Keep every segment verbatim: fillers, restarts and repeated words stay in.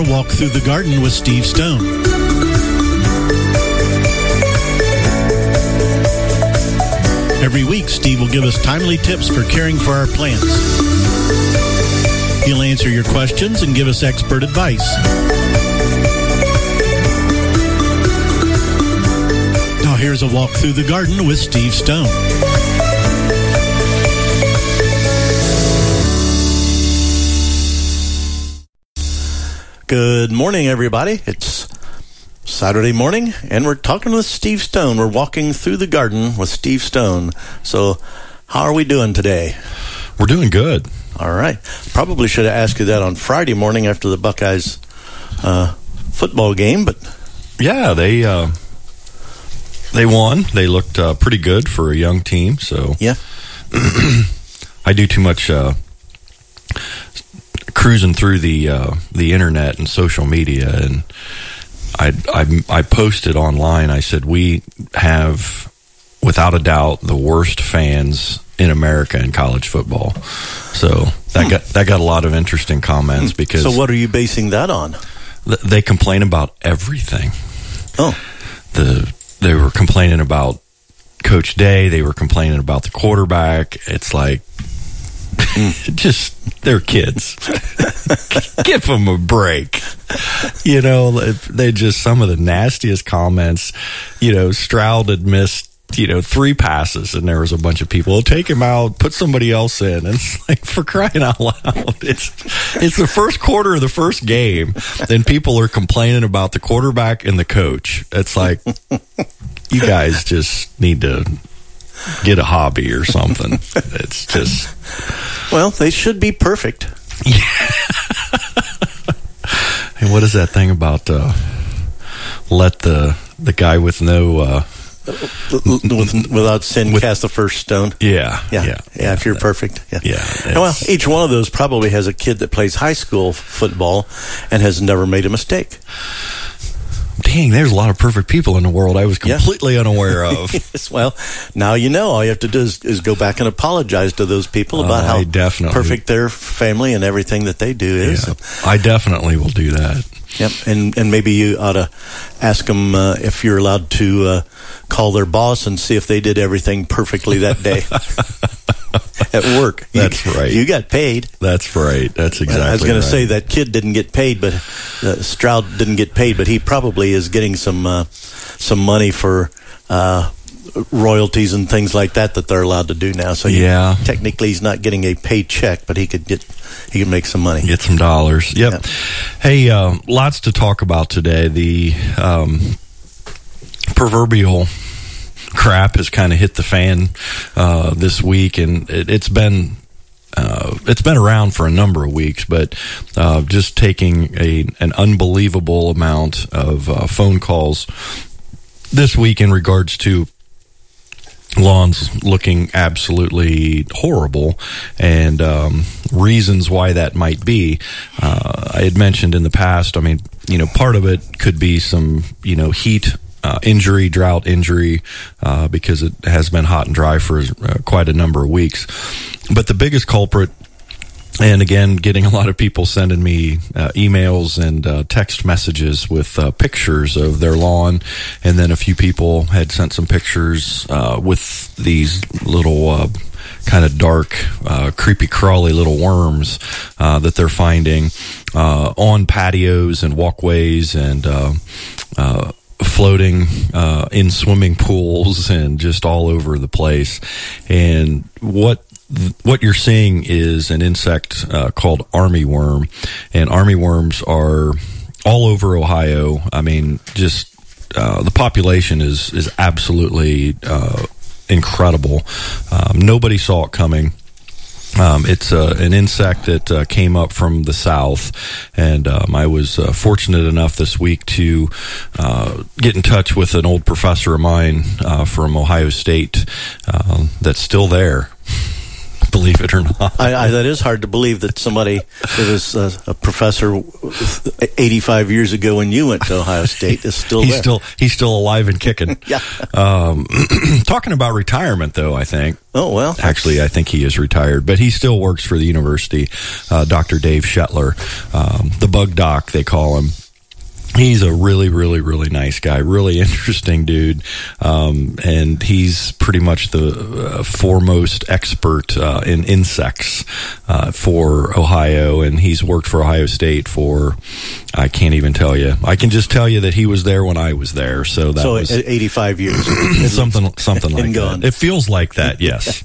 A Walk Through the Garden with Steve Stone. Every week, Steve will give us timely tips for caring for our plants. He'll answer your questions and give us expert advice. Now here's A Walk Through the Garden with Steve Stone. Good morning, everybody. It's Saturday morning, and we're talking with Steve Stone. We're walking through the garden with Steve Stone. So, how are we doing today? We're doing good. All right. Probably should have asked you that on Friday morning after the Buckeyes uh, football game, but yeah, they uh, they won. They looked uh, pretty good for a young team. So yeah, I do too much Uh, cruising through the uh, the internet and social media, and I, I I posted online. I said we have, without a doubt, the worst fans in America in college football. So that hmm. got that got a lot of interesting comments because. So what are you basing that on? Th- they complain about everything. Oh, the they were complaining about Coach Day. They were complaining about the quarterback. It's like. Just, they're kids. Give them a break. You know, they just, some of the nastiest comments. You know, Stroud had missed, you know, three passes, and there was a bunch of people, oh, take him out, put somebody else in. And it's like, for crying out loud. It's, it's the first quarter of the first game, and people are complaining about the quarterback and the coach. It's like, you guys just need to get a hobby or something. It's just... Well, they should be perfect. Yeah. And what is that thing about uh, let the the guy with no... Uh, with, without sin with, cast the first stone? Yeah. Yeah. Yeah. yeah if you're perfect. Yeah. yeah well, each one of those probably has a kid that plays high school football and has never made a mistake. Dang, there's a lot of perfect people in the world I was completely yeah. unaware of. Yes, well, now you know. All you have to do is, is go back and apologize to those people about uh, how definitely. perfect their family and everything that they do is. Yeah, I definitely will do that. Yep, and and maybe you ought to ask them uh, if you're allowed to uh, call their boss and see if they did everything perfectly that day. At work. That's you, right. You got paid. That's right. That's exactly right. I was going right. to say that kid didn't get paid, but uh, Stroud didn't get paid, but he probably is getting some uh, some money for uh, royalties and things like that that they're allowed to do now. So yeah, he, technically he's not getting a paycheck, but he could get he could make some money, get some dollars. Yep. yep. Hey, uh, lots to talk about today. The um, proverbial crap has kind of hit the fan uh, this week, and it, it's been uh, it's been around for a number of weeks, but uh, just taking a an unbelievable amount of uh, phone calls this week in regards to lawns looking absolutely horrible, and um, reasons why that might be. Uh, I had mentioned in the past, I mean, you know, part of it could be some, you know, heat Uh, injury, drought injury, uh, because it has been hot and dry for uh, quite a number of weeks. But the biggest culprit, and again, getting a lot of people sending me uh, emails and uh, text messages with uh, pictures of their lawn, and then a few people had sent some pictures uh, with these little uh, kind of dark, uh, creepy, crawly little worms uh, that they're finding uh, on patios and walkways and uh, uh floating uh, in swimming pools and just all over the place. And what what you're seeing is an insect uh, called armyworm, and armyworms are all over Ohio. I mean, just uh, the population is is absolutely uh, incredible. Um, nobody saw it coming. Um, it's uh, an insect that uh, came up from the south, and um, I was uh, fortunate enough this week to uh, get in touch with an old professor of mine uh, from Ohio State uh, that's still there. believe it or not. I, I, that is hard to believe that somebody that was uh, a professor eighty-five years ago when you went to Ohio State is still he's there. Still, he's still alive and kicking. Yeah. Um, talking about retirement, though, I think. Oh, well. Actually, I think he is retired, but he still works for the university, uh, Doctor Dave Shetler, um, the bug doc, they call him. He's a really, really, really nice guy, really interesting dude, um, and he's pretty much the uh, foremost expert uh, in insects uh, for Ohio, and he's worked for Ohio State for, I can't even tell you. I can just tell you that he was there when I was there, so that so was... eighty-five years. something something like gone. that. It feels like that, yes.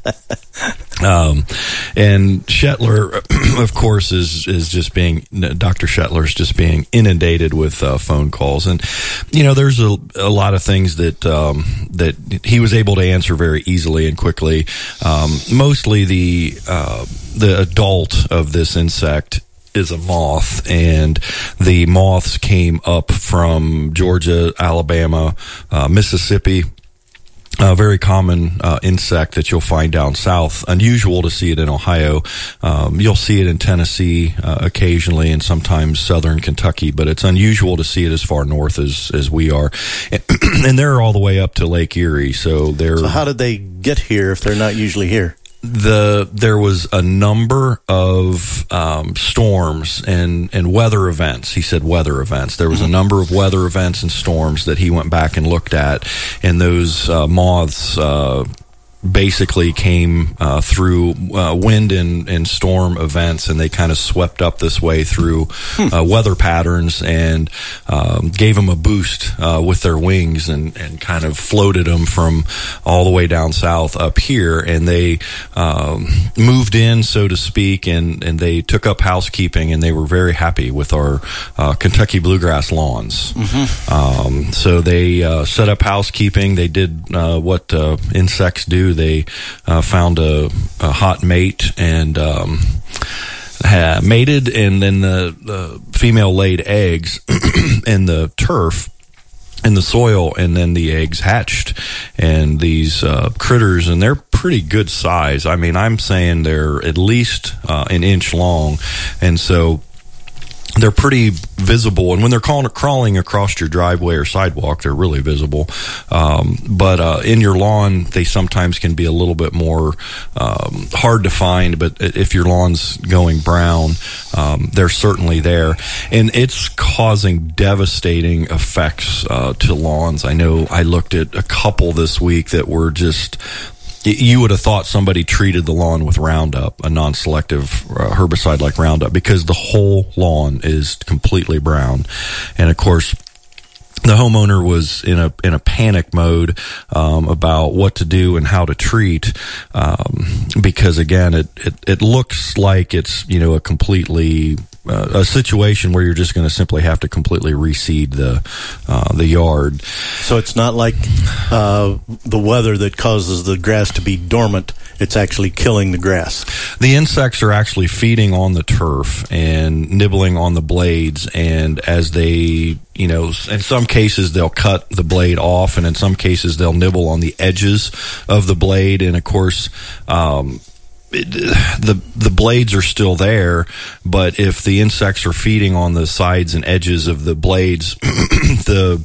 Um, and Shetler, of course, is is just being, Doctor Shetler's just being inundated with uh, phone calls, and you know, there's a, a lot of things that um, that he was able to answer very easily and quickly. Um, mostly the uh, the adult of this insect is a moth, and the moths came up from Georgia, Alabama, uh, Mississippi. A very common uh, insect that you'll find down south. Unusual to see it in Ohio. Um, you'll see it in Tennessee uh, occasionally, and sometimes southern Kentucky, but it's unusual to see it as far north as, as we are. And, and they're all the way up to Lake Erie, so they're... So how did they get here if they're not usually here? The there was a number of um, storms and, and weather events. He said weather events. There was a number of weather events and storms that he went back and looked at, and those uh, moths uh, basically came uh, through uh, wind and, and storm events, and they kind of swept up this way through uh, weather patterns and um, gave them a boost uh, with their wings, and, and kind of floated them from all the way down south up here, and they um, moved in, so to speak, and, and they took up housekeeping, and they were very happy with our uh, Kentucky bluegrass lawns. Mm-hmm. Um, so they uh, set up housekeeping. They did uh, what uh, insects do. They uh, found a, a hot mate and um, ha- mated, and then the, the female laid eggs in the turf, in the soil, and then the eggs hatched. And these uh, critters, and they're pretty good size. I mean, I'm saying they're at least uh, an inch long, and so they're pretty visible, and when they're calling, crawling across your driveway or sidewalk, they're really visible. Um, but uh, in your lawn, they sometimes can be a little bit more um, hard to find. But if your lawn's going brown, um, they're certainly there, and it's causing devastating effects uh, to lawns. I know I looked at a couple this week that were just... You would have thought somebody treated the lawn with Roundup, a non-selective uh, herbicide like Roundup, because the whole lawn is completely brown. And of course, the homeowner was in a in a panic mode um, about what to do and how to treat, um, because again, it, it it looks like it's, you know, a completely uh, a situation where you're just going to simply have to completely reseed the uh, the yard. So it's not like uh, the weather that causes the grass to be dormant. It's actually killing the grass. The insects are actually feeding on the turf and nibbling on the blades, and as they, you know, in some cases they'll cut the blade off, and in some cases they'll nibble on the edges of the blade, and of course, um, It, the the blades are still there, but if the insects are feeding on the sides and edges of the blades, the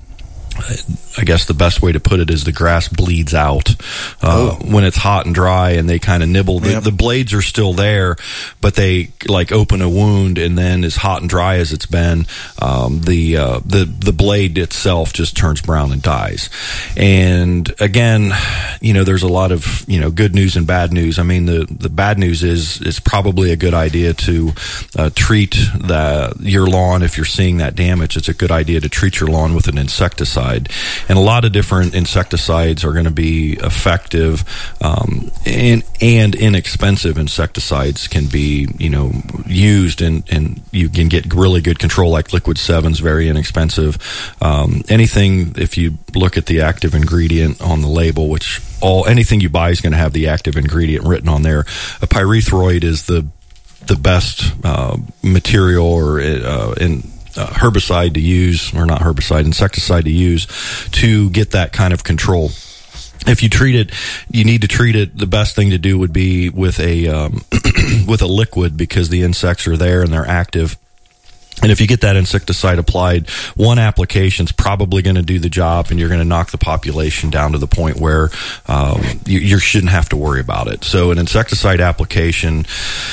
I guess the best way to put it is the grass bleeds out uh, oh. when it's hot and dry, and they kind of nibble. The, yep. the blades are still there, but they like open a wound, and then as hot and dry as it's been, um, the uh, the the blade itself just turns brown and dies. And again, you know, there's a lot of, you know, good news and bad news. I mean, the the bad news is it's probably a good idea to uh, treat the your lawn if you're seeing that damage. It's a good idea to treat your lawn with an insecticide. And a lot of different insecticides are going to be effective, um, and, and inexpensive insecticides can be, you know, used, and, and you can get really good control, like Liquid seven's very inexpensive. Um, anything, if you look at the active ingredient on the label, which all anything you buy is going to have the active ingredient written on there. A pyrethroid is the the best uh, material or uh, in Uh, herbicide to use, or not herbicide, insecticide to use to get that kind of control. If you treat it, you need to treat it. The best thing to do would be with a um, with a liquid, because the insects are there and they're active. And if you get that insecticide applied, one application's probably going to do the job, and you're going to knock the population down to the point where um, you, you shouldn't have to worry about it. So an insecticide application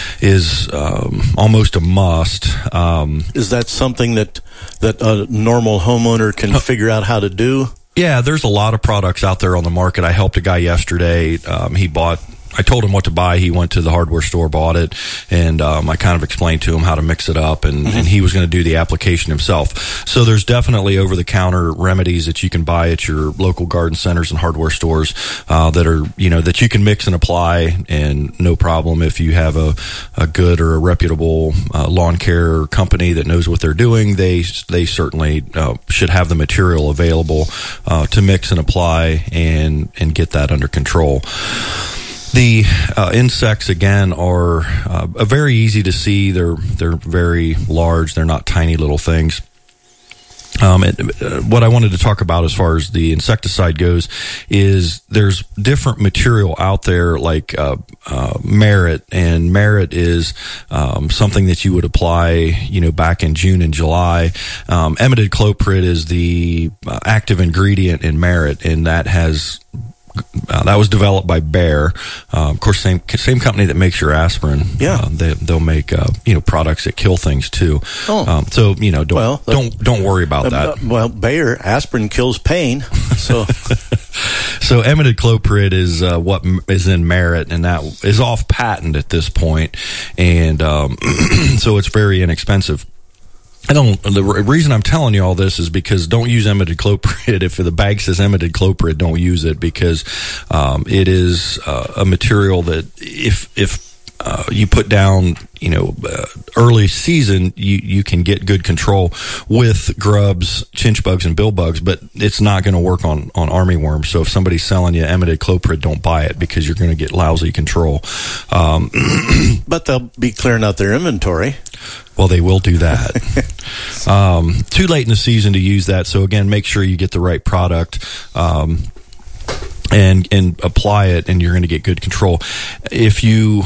is um, almost a must. Um, is that something that that a normal homeowner can uh, figure out how to do? Yeah, there's a lot of products out there on the market. I helped a guy yesterday. Um, he bought, I told him what to buy. He went to the hardware store, bought it, and um, I kind of explained to him how to mix it up, and, mm-hmm. and he was going to do the application himself. So there's definitely over-the-counter remedies that you can buy at your local garden centers and hardware stores uh, that are, you know, that you can mix and apply, and no problem. If you have a, a good or a reputable uh, lawn care company that knows what they're doing, they they certainly uh, should have the material available uh, to mix and apply and and get that under control. The uh, insects, again, are uh, very easy to see. They're they're very large. They're not tiny little things. Um, and, uh, what I wanted to talk about as far as the insecticide goes is there's different material out there, like uh, uh, Merit, and Merit is um, something that you would apply, you know, back in June and July. Um, Imidacloprid is the uh, active ingredient in Merit, and that has Uh, that was developed by Bayer, uh, of course, same same company that makes your aspirin. Yeah, uh, they they'll make uh, you know products that kill things too. Oh, um, so you know don't well, don't don't worry about uh, that. Well, Bayer aspirin kills pain, so so Imidacloprid is uh, what is in Merit, and that is off patent at this point, and um, so it's very inexpensive. I don't. The reason I'm telling you all this is because don't use Imidacloprid. If the bag says Imidacloprid, don't use it, because um, it is uh, a material that if if uh, you put down, you know, uh, early season, you you can get good control with grubs, chinch bugs, and bill bugs, but it's not going to work on on armyworms. So if somebody's selling you Imidacloprid, don't buy it, because you're going to get lousy control. Um, but they'll be clearing out their inventory. Well, they will do that. um, too late in the season to use that. So again, make sure you get the right product um, and and apply it, and you're going to get good control. If you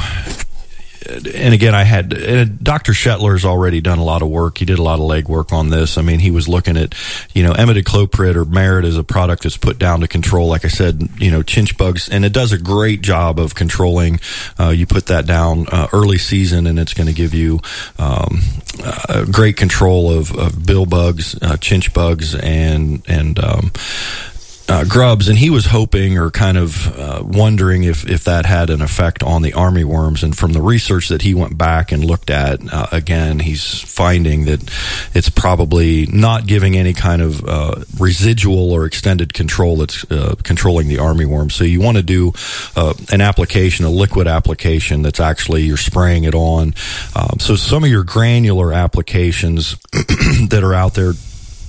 and again, I had and Doctor Shetler's already done a lot of work. He did a lot of legwork on this. I mean, he was looking at, you know, Imidacloprid or Merit is a product that's put down to control, like I said, you know, chinch bugs, and it does a great job of controlling. Uh, you put that down uh, early season, and it's going to give you um, uh, great control of, of bill bugs, uh, chinch bugs, and and um, Uh, grubs. And he was hoping, or kind of uh, wondering if, if that had an effect on the armyworms. And from the research that he went back and looked at, uh, again, he's finding that it's probably not giving any kind of uh, residual or extended control that's uh, controlling the armyworms. So you want to do uh, an application, a liquid application that's actually you're spraying it on. Um, so some of your granular applications that are out there,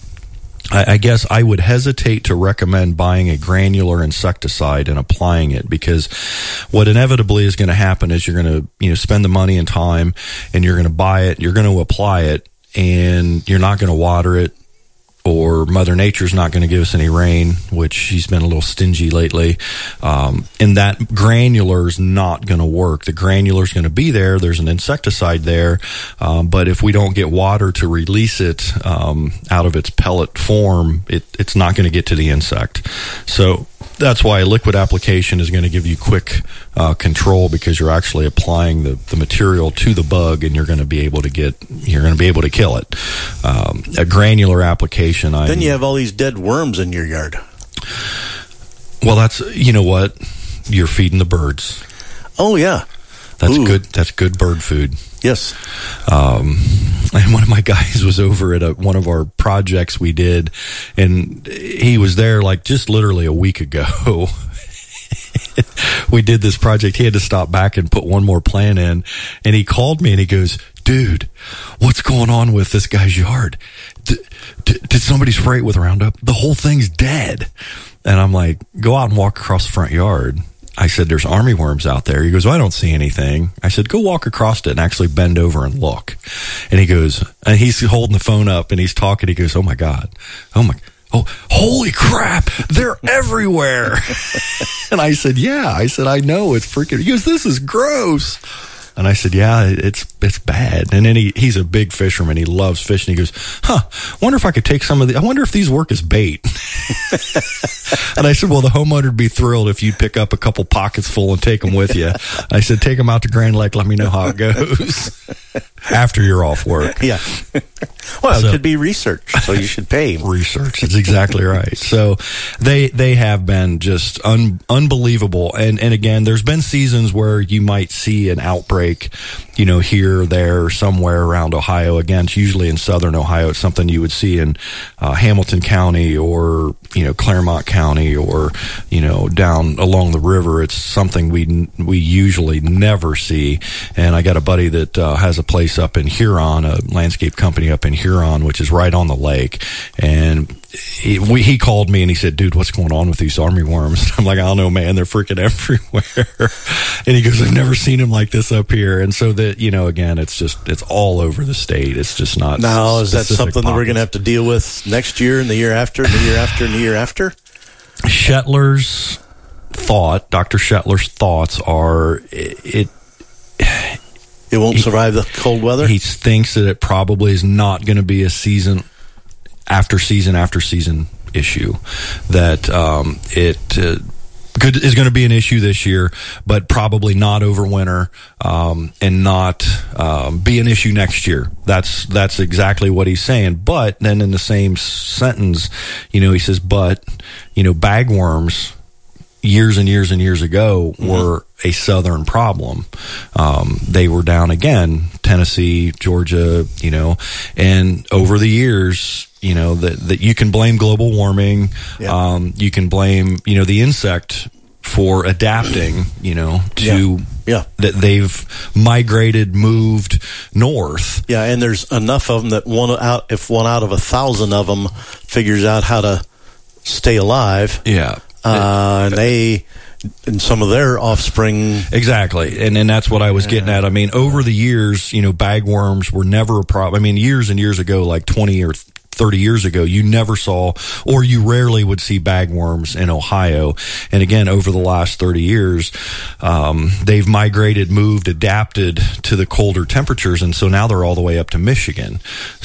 I guess I would hesitate to recommend buying a granular insecticide and applying it, because what inevitably is going to happen is you're going to, you know, spend the money and time, and you're going to buy it, you're going to apply it, and you're not going to water it, or Mother Nature's not going to give us any rain, which she's been a little stingy lately. Um, and that granular is not going to work. The granular is going to be there. There's an insecticide there. Um, but if we don't get water to release it um, out of its pellet form, it, it's not going to get to the insect. So that's why a liquid application is going to give you quick uh, control, because you're actually applying the, the material to the bug, and you're going to be able to get, you're going to be able to kill it. Um, a granular application. I'm, then you have all these dead worms in your yard. Well, that's, you know what? You're feeding the birds. Oh, yeah. That's Ooh. good. That's good bird food. Yes. Um, and one of my guys was over at a, one of our projects we did, and he was there like just literally a week ago. We did this project. He had to stop back and put one more plant in, and he called me and he goes, "Dude, what's going on with this guy's yard? D- d- did somebody spray it with Roundup? The whole thing's dead." And I'm like, "Go out and walk across the front yard." I said, "There's armyworms out there." He goes, "Well, I don't see anything." I said, "Go walk across it and actually bend over and look." And he goes, and he's holding the phone up and he's talking. He goes, "Oh my God. Oh my, oh, holy crap, they're everywhere. And I said, yeah. I said, I know, it's freaking, he goes, this is gross. And I said, yeah, it's it's bad. And then he, he's a big fisherman. He loves fishing. He goes, huh, wonder if I could take some of the, I wonder if these work as bait. And I said, well, the homeowner would be thrilled if you'd pick up a couple pockets full and take them with you. I said, take them out to Grand Lake. Let me know how it goes after you're off work. Yeah. Well, So- it could be research, so you should pay him. Research. That's exactly right. So they they have been just un, unbelievable. And and again, there's been seasons where you might see an outbreak, you know, here or there, somewhere around Ohio. Again, it's usually in southern Ohio. It's something you would see in uh, Hamilton County or, you know, Claremont County or, you know, down along the river. It's something we we usually never see. And I got a buddy that uh, has a place up in Huron, a landscape company up in Huron, which is right on the lake. And he, we, he called me and he said, dude, what's going on with these army worms? I'm like, I don't know, man. They're freaking everywhere. And he goes, I've never seen them like this up here. And so that, you know, again, it's just, it's all over the state. It's just not. Now, is that specific something that we're going to pockets. have to deal with next year and the year after and the year after and the year after? Shetler's thought, Doctor Shetler's thoughts are it, it It won't survive the cold weather? he thinks that it probably is not going to be a season after season after season issue, that um, it uh, could, is going to be an issue this year, but probably not over winter, um, and not um, be an issue next year. That's that's exactly what he's saying. But then in the same sentence, you know, he says, but, you know, bagworms years and years and years ago were mm-hmm. a southern problem. Um, they were down again, Tennessee, Georgia, you know, and over the years, you know, that, that you can blame global warming. Yeah. Um, you can blame, you know, the insect for adapting, you know, to Yeah. Yeah. that they've migrated, moved north. Yeah, and there's enough of them that one out, if one out of a thousand of them figures out how to stay alive, Yeah. uh, and they, and some of their offspring. Exactly. And and that's what I was getting at. I mean, over the years, you know, bagworms were never a problem. I mean, years and years ago, like twenty or thirty years ago, you never saw, or you rarely would see bagworms in Ohio. And again, over the last thirty years, um, they've migrated, moved, adapted to the colder temperatures. And so now they're all the way up to Michigan.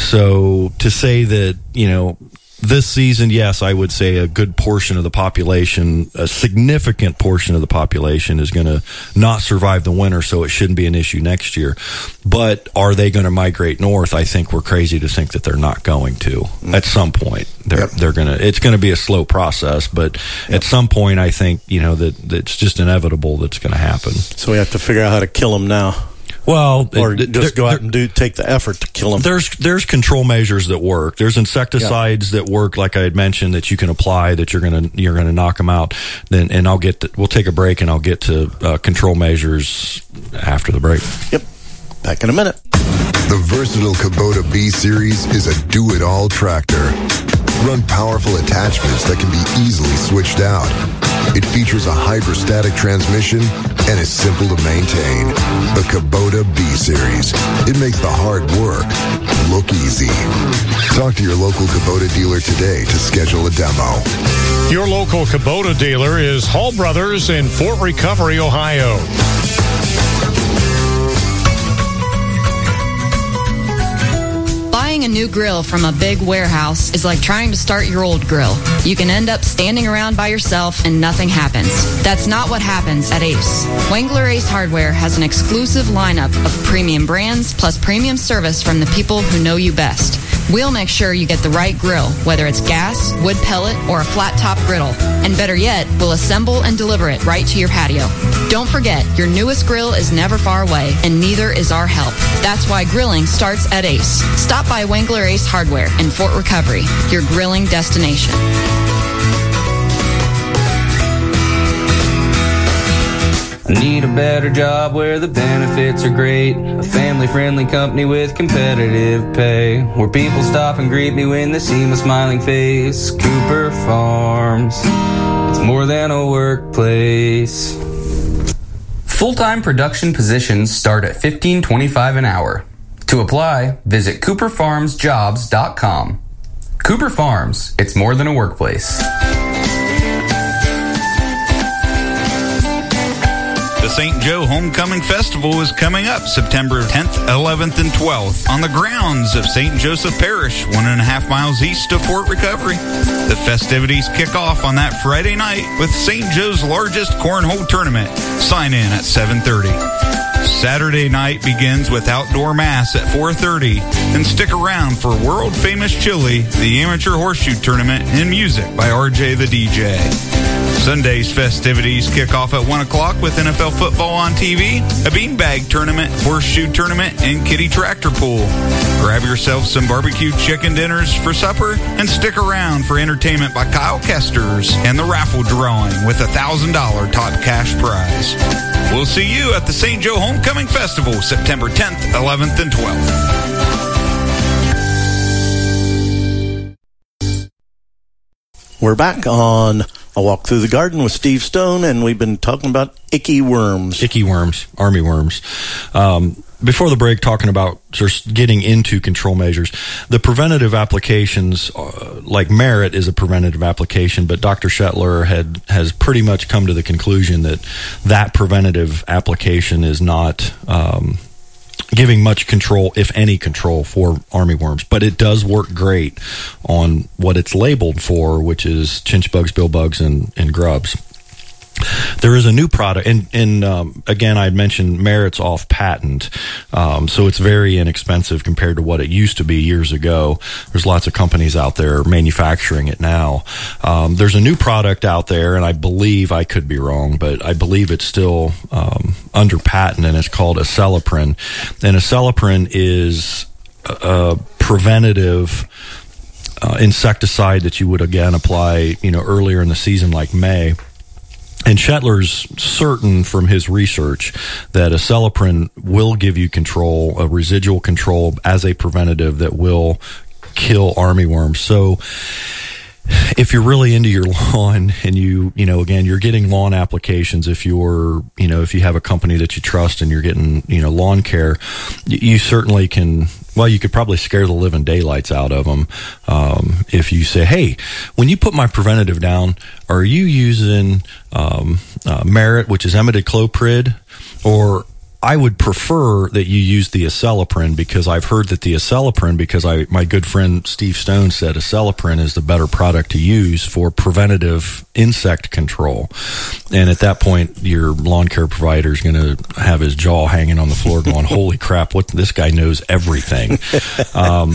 So to say that, you know, this season, yes, I would say a good portion of the population, a significant portion of the population is going to not survive the winter, so it shouldn't be an issue next year. But are they going to migrate north? I think we're crazy to think that they're not going to. Mm. At some point, they're yep. they're going to. It's going to be a slow process, but yep. at some point, I think, you know, that, that it's just inevitable that's going to happen. So we have to figure out how to kill them now. Well, or it, just go out and do take the effort to kill them. There's there's control measures that work. There's insecticides yeah. that work, like I had mentioned, that you can apply that you're gonna you're gonna knock them out. Then and I'll get to, we'll take a break and I'll get to uh, control measures after the break. Yep, back in a minute. The versatile Kubota B Series is a do-it-all tractor. Run powerful attachments that can be easily switched out. It features a hydrostatic transmission and is simple to maintain. The Kubota B Series. It makes the hard work look easy. Talk to your local Kubota dealer today to schedule a demo. Your local Kubota dealer is Hall Brothers in Fort Recovery, Ohio. Buying a new grill from a big warehouse is like trying to start your old grill. You can end up standing around by yourself and nothing happens. That's not what happens at Ace. Wengler Ace Hardware has an exclusive lineup of premium brands plus premium service from the people who know you best. We'll make sure you get the right grill, whether it's gas, wood pellet, or a flat top griddle. And better yet, we'll assemble and deliver it right to your patio. Don't forget, your newest grill is never far away, and neither is our help. That's why grilling starts at Ace. Stop by Wengler Ace Hardware in Fort Recovery, your grilling destination. I need a better job where the benefits are great. A family-friendly company with competitive pay. Where people stop and greet me when they see my smiling face. Cooper Farms. It's more than a workplace. Full-time production positions start at fifteen twenty-five an hour. To apply, visit cooper farms jobs dot com. Cooper Farms, it's more than a workplace. The Saint Joe Homecoming Festival is coming up September tenth, eleventh, and twelfth on the grounds of Saint Joseph Parish, one and a half miles east of Fort Recovery. The festivities kick off on that Friday night with Saint Joe's largest cornhole tournament. Sign in at seven thirty. Saturday night begins with outdoor mass at four thirty, and stick around for world-famous chili, the amateur horseshoe tournament, and music by R J the D J. Sunday's festivities kick off at one o'clock with N F L football on T V, a beanbag tournament, horseshoe tournament, and kiddie tractor pool. Grab yourself some barbecue chicken dinners for supper, and stick around for entertainment by Kyle Kesters and the raffle drawing with a one thousand dollars top cash prize. We'll see you at the Saint Joe Homecoming Festival, September tenth, eleventh, and twelfth. We're back on A Walk Through the Garden with Steve Stone, and we've been talking about icky worms. Icky worms, army worms. Um, before the break, talking about just getting into control measures. The preventative applications, uh, like Merit is a preventative application, but Doctor Shetler had has pretty much come to the conclusion that that preventative application is not um, giving much control, if any control, for armyworms. But it does work great on what it's labeled for, which is chinch bugs, bill bugs, and, and grubs. There is a new product, and, and um, again, I mentioned Merit's off patent, um, so it's very inexpensive compared to what it used to be years ago. There's lots of companies out there manufacturing it now. Um, there's a new product out there, and I believe, I could be wrong, but I believe it's still um, under patent, and it's called Acelepryn. And Acelepryn is a, a preventative uh, insecticide that you would, again, apply, you know, earlier in the season, like May. And Shetler's certain from his research that Acelepryn will give you control, a residual control as a preventative that will kill armyworms. So if you're really into your lawn and you, you know, again, you're getting lawn applications, if you're, you know, if you have a company that you trust and you're getting, you know, lawn care, you certainly can, well, you could probably scare the living daylights out of them um, if you say, hey, when you put my preventative down, are you using um, uh, Merit, which is imidacloprid, or I would prefer that you use the Acelepryn, because I've heard that the Acelepryn, because I, my good friend Steve Stone said Acelepryn is the better product to use for preventative insect control. And at that point, your lawn care provider is going to have his jaw hanging on the floor going, holy crap, what, this guy knows everything. Um,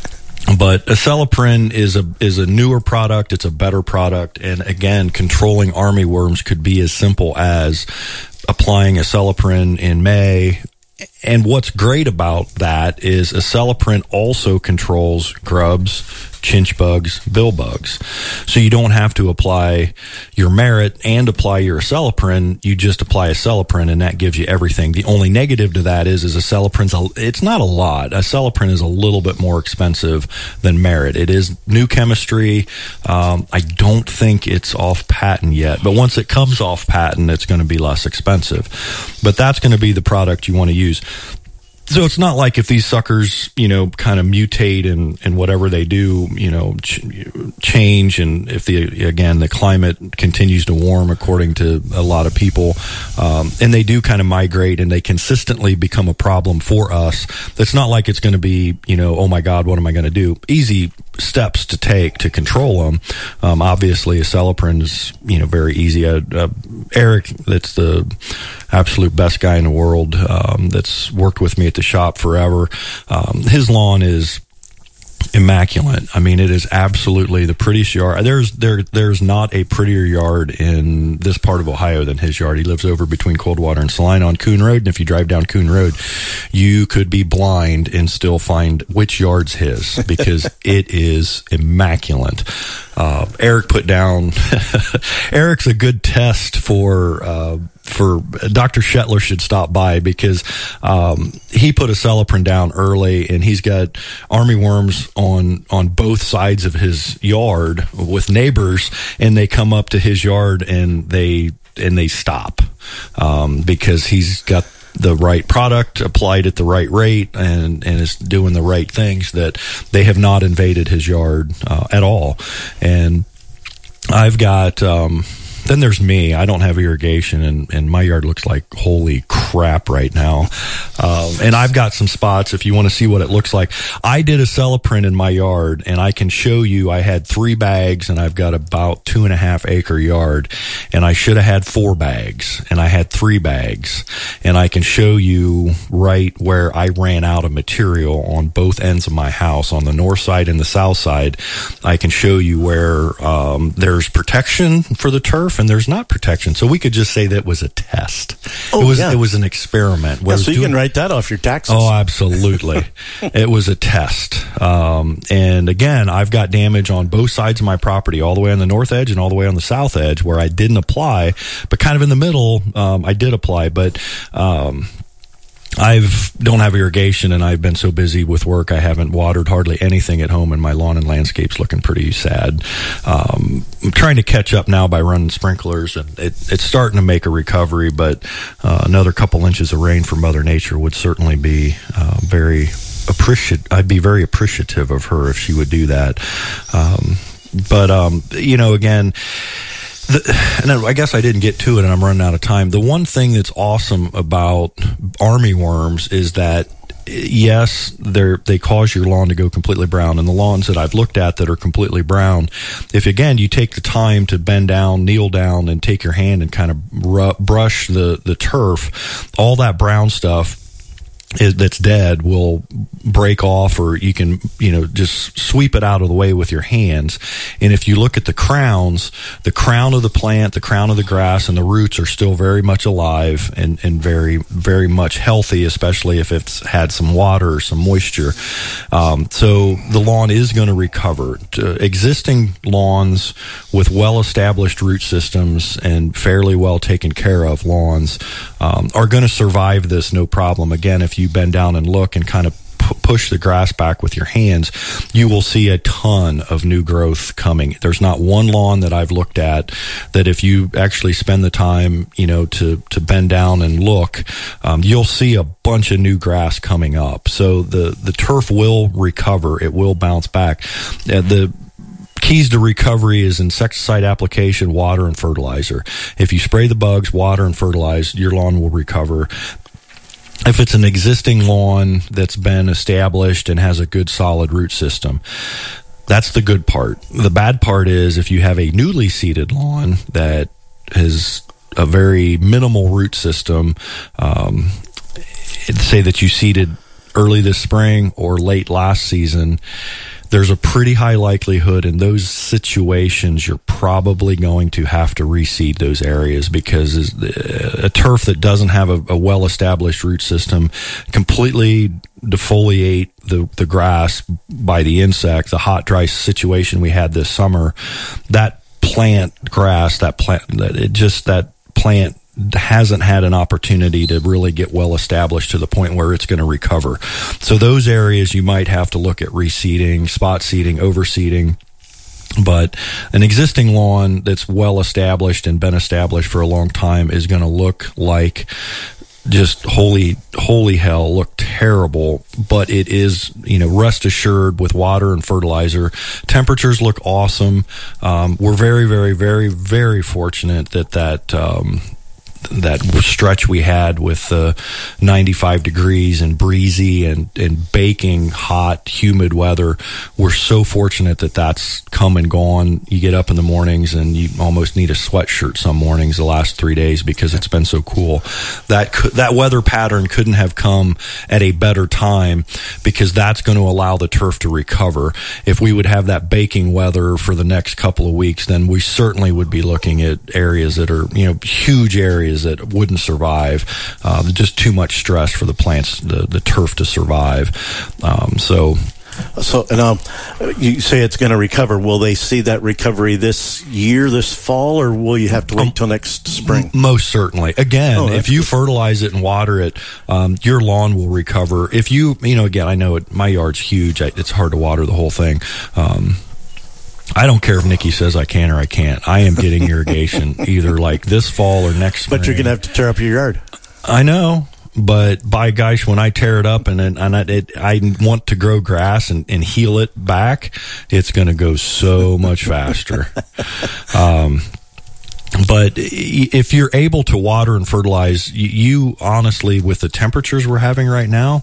But Acelepryn is a is a newer product. It's a better product. And again, controlling armyworms could be as simple as applying Acelepryn in May. And what's great about that is Acelepryn also controls grubs, chinch bugs, bill bugs. So you don't have to apply your Merit and apply your Acelepryn. You just apply Acelepryn, and that gives you everything. The only negative to that is, is Acelepryn's a, it's not a lot. Acelepryn is a little bit more expensive than Merit. It is new chemistry. Um, I don't think it's off patent yet, but once it comes off patent, it's going to be less expensive. But that's going to be the product you want to use. So it's not like if these suckers, you know, kind of mutate and, and whatever they do, you know, ch- change. And if the, again, the climate continues to warm according to a lot of people, um, and they do kind of migrate and they consistently become a problem for us. It's not like it's going to be, you know, oh my God, what am I going to do? Easy steps to take to control them. Um, obviously, Acelepryn is, you know, very easy. Uh, uh, Eric, that's the absolute best guy in the world, um, that's worked with me at the shop forever. Um, his lawn is immaculate. I mean, it is absolutely the prettiest yard. There's there there's not a prettier yard in this part of Ohio than his yard. He lives over between Coldwater and Salina on Coon Road, and if you drive down Coon Road, you could be blind and still find which yard's his, because it is immaculate. Uh, Eric put down, Eric's a good test for, uh, for Doctor Shetler should stop by, because, um, he put Acelepryn down early, and he's got armyworms on, on both sides of his yard with neighbors, and they come up to his yard and they, and they stop, um, because he's got the right product applied at the right rate and, and is doing the right things, that they have not invaded his yard uh, at all. And I've got, um, then there's me. I don't have irrigation, and, and my yard looks like holy crap right now. Um, and I've got some spots, if you want to see what it looks like. I did a Celeprint in my yard, and I can show you I had three bags, and I've got about two and a half acre yard, and I should have had four bags, and I had three bags. And I can show you right where I ran out of material on both ends of my house, on the north side and the south side. I can show you where um, there's protection for the turf, and there's not protection. So we could just say that was a test. Oh, it was yeah. it was an experiment. Yeah, so you doing, can write that off your taxes. Oh, absolutely. It was a test. Um, and again, I've got damage on both sides of my property, all the way on the north edge and all the way on the south edge, where I didn't apply, but kind of in the middle, um, I did apply. But um, I've don't have irrigation, and I've been so busy with work, I haven't watered hardly anything at home, and my lawn and landscape's looking pretty sad. Um, I'm trying to catch up now by running sprinklers, and it, it's starting to make a recovery, but uh, another couple inches of rain from Mother Nature would certainly be uh, very appreciative. I'd be very appreciative of her if she would do that. Um, but, um, you know, again, The, and I guess I didn't get to it, and I'm running out of time. The one thing that's awesome about army worms is that, yes, they they cause your lawn to go completely brown. And the lawns that I've looked at that are completely brown, if, again, you take the time to bend down, kneel down, and take your hand and kind of ru- brush the, the turf, all that brown stuff is, that's dead will break off, or you can, you know, just sweep it out of the way with your hands. And if you look at the crowns, the crown of the plant, the crown of the grass, and the roots are still very much alive and, and very, very much healthy, especially if it's had some water or some moisture. Um, so the lawn is going to recover. To existing lawns with well-established root systems and fairly well taken care of lawns um, are going to survive this no problem. Again, if you bend down and look and kind of push the grass back with your hands, you will see a ton of new growth coming. There's not one lawn that I've looked at that if you actually spend the time, you know, to, to bend down and look, um, you'll see a bunch of new grass coming up. So the, the turf will recover. It will bounce back. Uh, the keys to recovery is insecticide application, water, and fertilizer. If you spray the bugs, water, and fertilize, your lawn will recover. If it's an existing lawn that's been established and has a good solid root system, that's the good part. The bad part is if you have a newly seeded lawn that has a very minimal root system, um, say that you seeded early this spring or late last season, there's a pretty high likelihood in those situations you're probably going to have to reseed those areas, because a turf that doesn't have a, a well-established root system completely defoliate the, the grass by the insect. The hot, dry situation we had this summer, that plant grass, that plant, that it just, that plant hasn't had an opportunity to really get well established to the point where it's going to recover. So those areas you might have to look at reseeding, spot seeding, overseeding. But an existing lawn that's well established and been established for a long time is going to look like just holy, holy hell, look terrible. But it is, you know, rest assured, with water and fertilizer, temperatures look awesome. Um, we're very, very, very, very fortunate that that, um, that stretch we had with uh, ninety-five degrees and breezy and, and baking hot, humid weather. We're so fortunate that that's come and gone. You get up in the mornings and you almost need a sweatshirt some mornings the last three days because it's been so cool. That could, that weather pattern couldn't have come at a better time, because that's going to allow the turf to recover. If we would have that baking weather for the next couple of weeks, then we certainly would be looking at areas that are, you know, huge areas that wouldn't survive. Um, just too much stress for the plants, the, the turf to survive. Um, so, so and um, you say it's going to recover. Will they see that recovery this year, this fall, or will you have to wait um, till next spring? M- most certainly. Again, oh, if you good. fertilize it and water it, um, your lawn will recover. If you, you know, again, I know it, my yard's huge. I, it's hard to water the whole thing. Um, I don't care if Nikki says I can or I can't. I am getting irrigation either like this fall or next spring. But you're going to have to tear up your yard. I know, but by gosh, when I tear it up and and I, it, I want to grow grass and, and heal it back, it's going to go so much faster. um, But if you're able to water and fertilize, you honestly, with the temperatures we're having right now,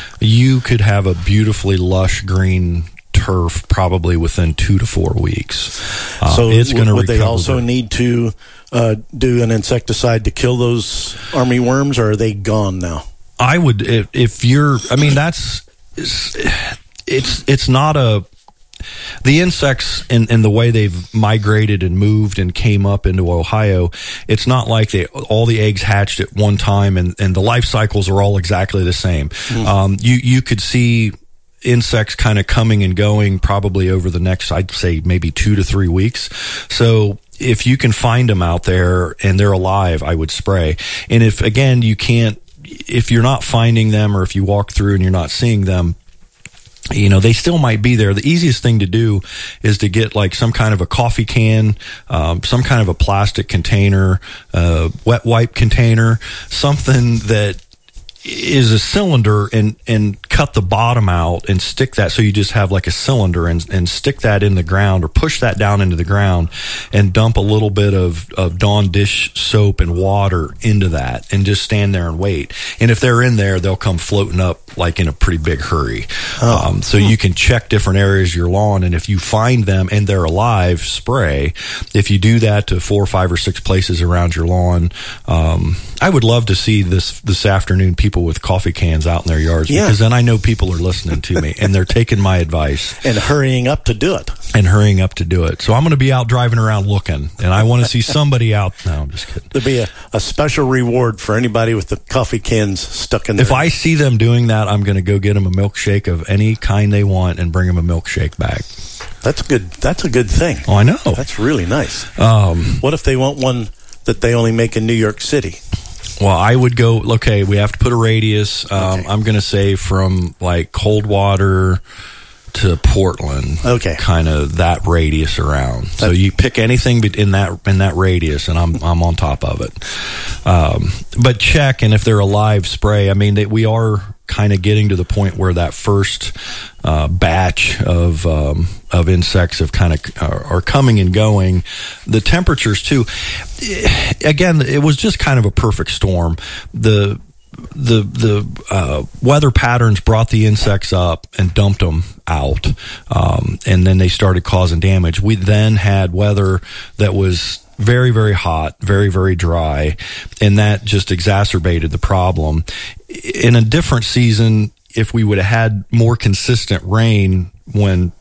you could have a beautifully lush green turf probably within two to four weeks. Uh, so it's going to would they also the, need to uh, do an insecticide to kill those army worms, or are they gone now? I would, if, if you're, I mean, that's, it's, it's, it's not a, the insects and, and the way they've migrated and moved and came up into Ohio, it's not like they all the eggs hatched at one time and, and the life cycles are all exactly the same. Mm. Um, you, you could see insects kind of coming and going probably over the next, I'd say maybe two to three weeks. So if you can find them out there and they're alive, I would spray. And if, again, you can't, if you're not finding them or if you walk through and you're not seeing them, you know, they still might be there. The easiest thing to do is to get like some kind of a coffee can, um, some kind of a plastic container, uh, wet wipe container, something that is a cylinder, and, and cut the bottom out and stick that. So you just have like a cylinder and, and stick that in the ground or push that down into the ground and dump a little bit of, of Dawn dish soap and water into that and just stand there and wait. And if they're in there, they'll come floating up like in a pretty big hurry. Oh. Um, so you can check different areas of your lawn, and if you find them and they're alive, spray. If you do that to four or five or six places around your lawn, um, I would love to see this this afternoon people with coffee cans out in their yards, yeah. because then I know people are listening to me and they're taking my advice and hurrying up to do it and hurrying up to do it. So I'm going to be out driving around looking, and I want to see somebody out. No, I'm just kidding. There'll be a, a special reward for anybody with the coffee cans stuck in there. If I see them doing that, I'm going to go get them a milkshake of any kind they want and bring them a milkshake back. That's good. That's a good thing. Oh, I know. That's really nice. Um, what if they want one that they only make in New York City? Well, I would go, okay, we have to put a radius. Um, okay. I'm going to say from like Coldwater to Portland. Okay. Kind of that radius around. That's, so you pick anything in that in that radius, and I'm I'm on top of it. Um, but check, and if they're a live spray, I mean, they, we are kind of getting to the point where that first uh, batch of um, of insects have kind of are, are coming and going. The temperatures too. Again, it was just kind of a perfect storm. The the the uh, weather patterns brought the insects up and dumped them out, um, and then they started causing damage. We then had weather that was very, very hot, very, very dry, and that just exacerbated the problem. In a different season, if we would have had more consistent rain when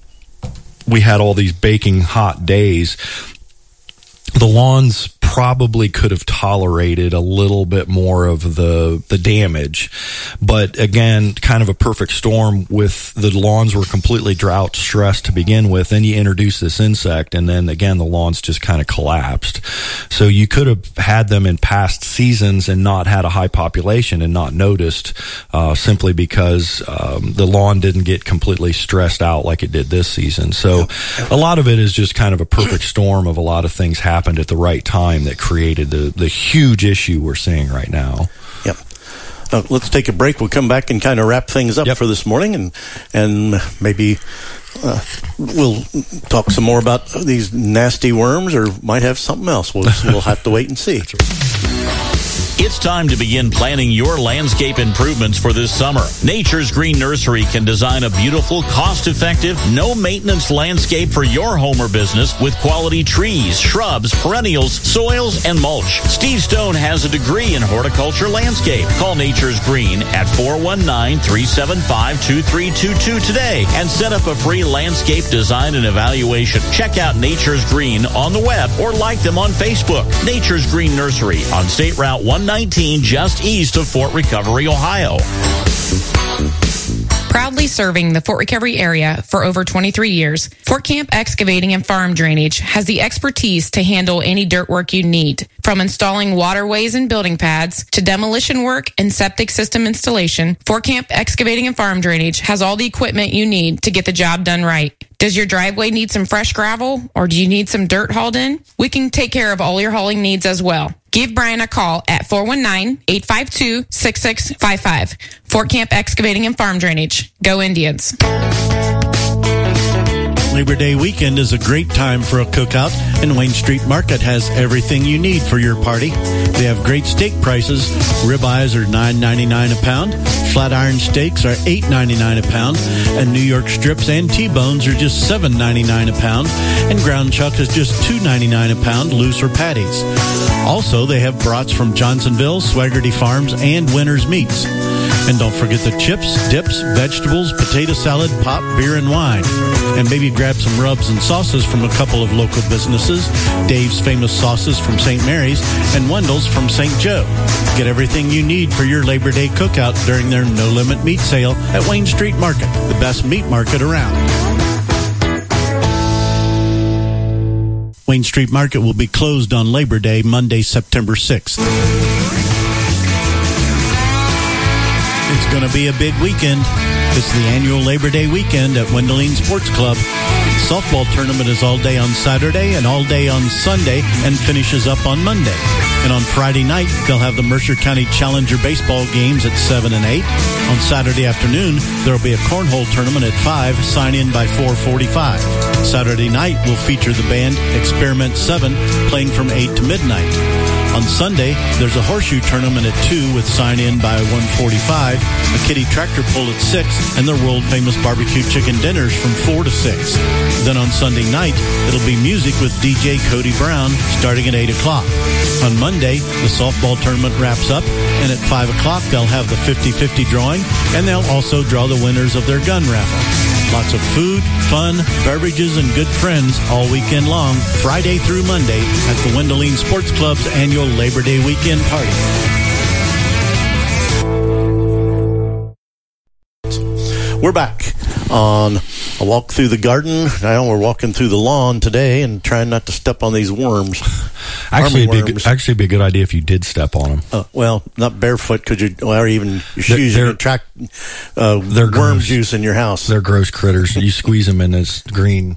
we had all these baking hot days, the lawns probably could have tolerated a little bit more of the the damage. But again, kind of a perfect storm with the lawns were completely drought stressed to begin with. Then you introduce this insect, and then again, the lawns just kind of collapsed. So you could have had them in past seasons and not had a high population and not noticed, uh, simply because um, the lawn didn't get completely stressed out like it did this season. So a lot of it is just kind of a perfect storm of a lot of things happened at the right time that created the, the huge issue we're seeing right now. Yep. Uh, let's take a break. We'll come back and kind of wrap things up yep. for this morning, and and maybe uh, we'll talk some more about these nasty worms, or might have something else. We'll, we'll have to wait and see. It's time to begin planning your landscape improvements for this summer. Nature's Green Nursery can design a beautiful, cost-effective, no-maintenance landscape for your home or business with quality trees, shrubs, perennials, soils, and mulch. Steve Stone has a degree in horticulture landscape. Call Nature's Green at four one nine, three seven five, two three two two today and set up a free landscape design and evaluation. Check out Nature's Green on the web or like them on Facebook. Nature's Green Nursery on State Route one nineteen, just east of Fort Recovery, Ohio. Proudly serving the Fort Recovery area for over twenty-three years, Fort Camp Excavating and Farm Drainage has the expertise to handle any dirt work you need. From installing waterways and building pads to demolition work and septic system installation, Fort Camp Excavating and Farm Drainage has all the equipment you need to get the job done right. Does your driveway need some fresh gravel, or do you need some dirt hauled in? We can take care of all your hauling needs as well. Give Brian a call at four one nine, eight five two, six six five five. Fort Camp Excavating and Farm Drainage. Go Indians. Labor Day weekend is a great time for a cookout, and Wayne Street Market has everything you need for your party. They have great steak prices. Ribeyes are nine ninety-nine a pound. Flat iron steaks are eight ninety-nine a pound. And New York strips and T-bones are just seven ninety-nine a pound. And ground chuck is just two ninety-nine a pound, loose or patties. Also, they have brats from Johnsonville, Swaggerty Farms, and Winter's Meats. And don't forget the chips, dips, vegetables, potato salad, pop, beer, and wine. And maybe grab some rubs and sauces from a couple of local businesses. Dave's Famous Sauces from Saint Mary's and Wendell's from Saint Joe. Get everything you need for your Labor Day cookout during their No Limit Meat Sale at Wayne Street Market, the best meat market around. Wayne Street Market will be closed on Labor Day, Monday, September sixth. It's going to be a big weekend. It's the annual Labor Day weekend at Wendeline Sports Club. The softball tournament is all day on Saturday and all day on Sunday and finishes up on Monday. And on Friday night, they'll have the Mercer County Challenger baseball games at seven and eight. On Saturday afternoon, there'll be a cornhole tournament at five, sign in by four forty-five. Saturday night will feature the band Experiment seven playing from eight to midnight. On Sunday, there's a horseshoe tournament at two with sign-in by one forty-five, a kiddie tractor pull at six, and their world-famous barbecue chicken dinners from four to six. Then on Sunday night, it'll be music with D J Cody Brown starting at eight o'clock. On Monday, the softball tournament wraps up, and at five o'clock, they'll have the fifty-fifty drawing, and they'll also draw the winners of their gun raffle. Lots of food, fun, beverages, and good friends all weekend long, Friday through Monday, at the Wendeline Sports Club's annual Labor Day weekend party. We're back on a walk through the garden. Now we're walking through the lawn today and trying not to step on these worms. Actually, it'd be, worms. good, actually, it'd be a good idea if you did step on them. Uh, well, not barefoot, because you, or even your shoes, they're, you attract uh, they're worm gross. juice in your house. They're gross critters. You squeeze them and this green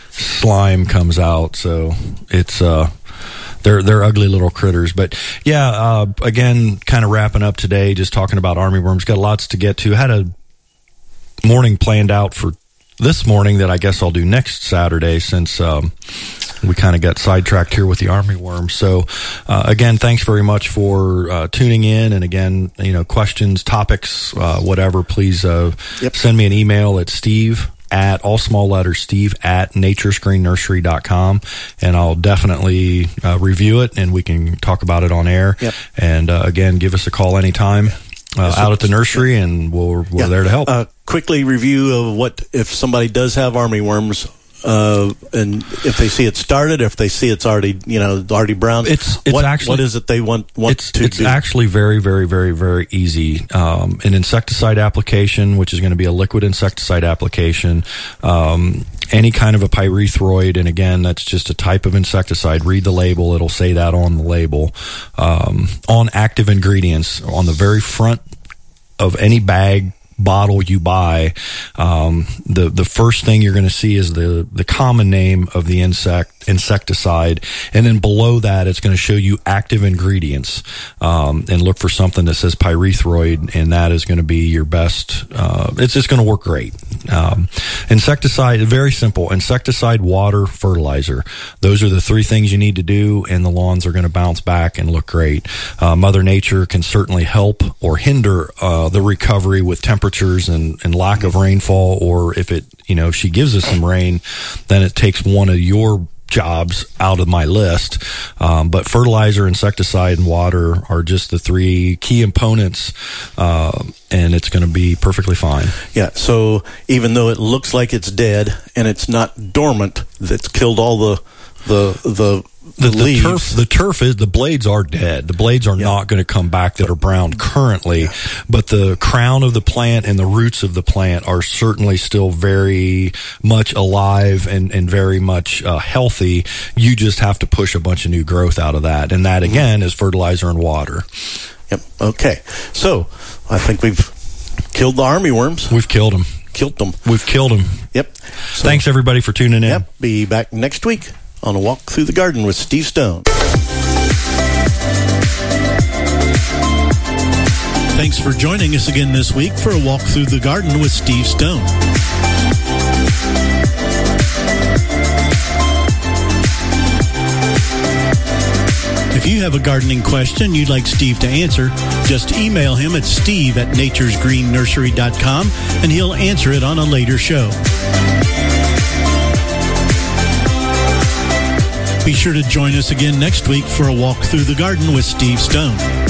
slime comes out. So it's uh, they're they're ugly little critters. But yeah, uh, again, kind of wrapping up today, just talking about armyworms. Got lots to get to. Had a morning planned out for this morning that I guess I'll do next Saturday, since um, we kind of got sidetracked here with the armyworm. So uh, again, thanks very much for uh, tuning in. And again, you know, questions, topics, uh, whatever, please uh, yep. send me an email at Steve at all small letters Steve at nature's green nursery dot com, and I'll definitely uh, review it and we can talk about it on air. Yep. And uh, again, give us a call anytime. Uh, out at the nursery, and we're, we're yeah. there to help. Uh, quickly review of what, if somebody does have armyworms, uh, and if they see it started, if they see it's already, you know, already brown, it's, it's what, actually, what is it they want, want it's, to it's do? It's actually very, very, very, very easy. Um, an insecticide application, which is going to be a liquid insecticide application, um, any kind of a pyrethroid, and again, that's just a type of insecticide. Read the label; it'll say that on the label. Um, on active ingredients, on the very front of any bag, bottle you buy, um, the the first thing you're going to see is the the common name of the insect insecticide, and then below that it's going to show you active ingredients, um, and look for something that says pyrethroid, and that is going to be your best. Uh, it's just going to work great. Um, insecticide, very simple: insecticide, water, fertilizer. Those are the three things you need to do, and the lawns are going to bounce back and look great. Uh, Mother Nature can certainly help or hinder uh, the recovery with temperature and, and lack of rainfall, or if it, you know, she gives us some rain, then it takes one of your jobs out of my list. Um, but fertilizer, insecticide, and water are just the three key components, uh, and it's going to be perfectly fine. Yeah, so even though it looks like it's dead and it's not dormant, that's killed all the the the The, the leaves. turf, the turf is, the blades are dead. The blades are yeah. not going to come back that are brown currently, yeah. but the crown of the plant and the roots of the plant are certainly still very much alive and, and very much uh, healthy. You just have to push a bunch of new growth out of that. And that, again, is fertilizer and water. Yep. Okay. So I think we've killed the armyworms. We've killed them. Killed them. We've killed them. Yep. So, thanks, everybody, for tuning in. Yep. Be back next week on A Walk Through the Garden with Steve Stone. Thanks for joining us again this week for a walk through the garden with Steve Stone. If you have a gardening question you'd like Steve to answer, just email him at steve at natures green nursery dot com and he'll answer it on a later show. Be sure to join us again next week for a walk through the garden with Steve Stone.